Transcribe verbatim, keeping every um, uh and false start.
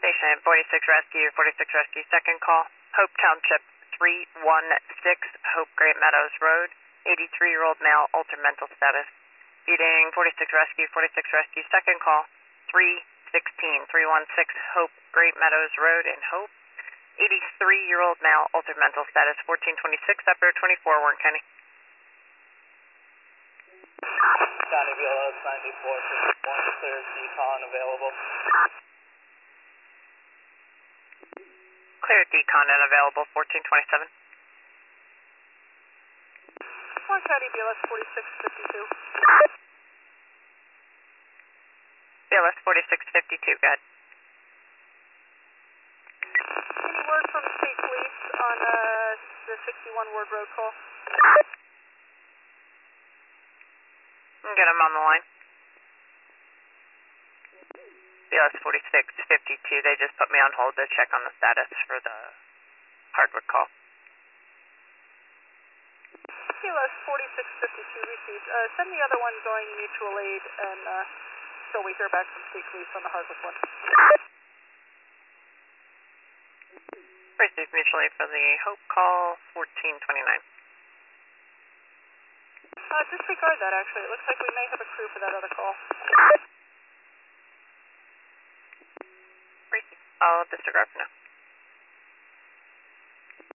Station forty-six Rescue, forty-six Rescue, second call. Hope Township three one six, Hope Great Meadows Road, eighty-three-year-old male, altered mental status. Feeding forty-six Rescue, forty-six Rescue, second call. three sixteen, three one six, Hope Great Meadows Road in Hope. eighty-three-year-old male, altered mental status, fourteen twenty-six, Operator twenty-four, Warren County. County B L S ninety-four fifty-one, clear decon available. Clear decon and available, fourteen twenty-seven. Warren County B L S forty-six fifty-two. B L S forty-six fifty-two, go ahead. Any word from state police on uh, the sixty-one Ward Road call? Get him on the line. B L S forty-six fifty-two, they just put me on hold to check on the status for the hardwood call. B L S forty-six fifty-two received. Uh, send the other one going mutual aid and uh, till we hear back from state police on the hardwood one. Received mutual aid for the Hope call, fourteen twenty-nine. Uh, disregard that actually. It looks like we may have a crew for that other call. Received. I'll disregard for now.